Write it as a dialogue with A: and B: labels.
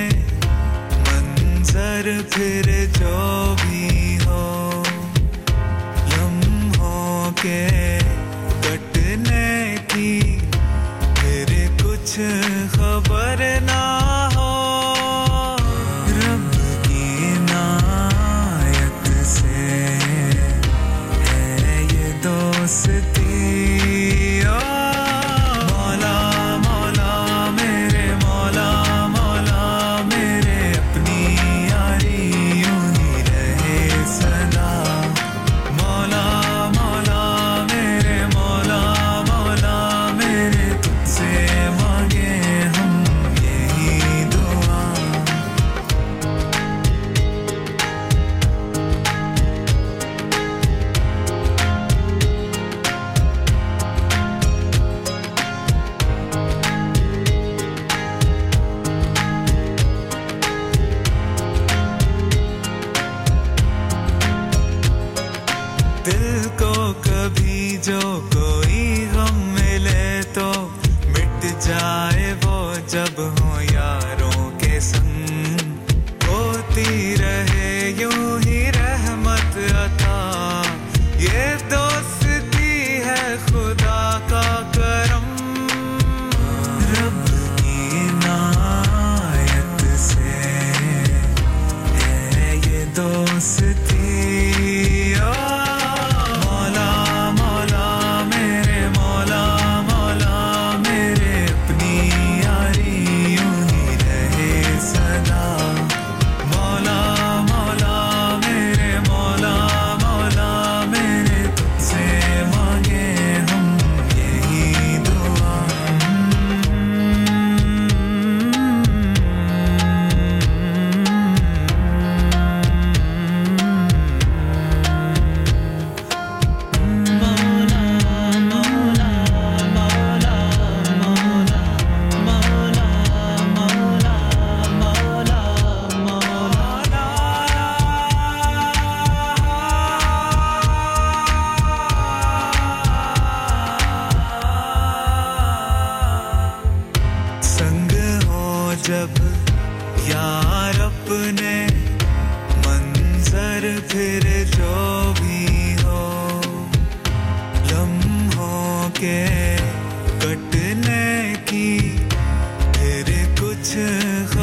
A: मंजर फिर जो भी हो, लम्हों के कटने की फिर कुछ खबर ना हो। रब की इनायत से है ये दोस्ती। दिल को कभी जो कोई गम मिले तो मिट जाए वो जब हो यारों के संग। होती रहे यूं ही रहमत अता, ये दोस्ती है खुदा का करम। रब की इनायत से है ये दोस्ती। जब यार अपने मंजर फिर जो भी हो, लम्हों के कटने की फिर कुछ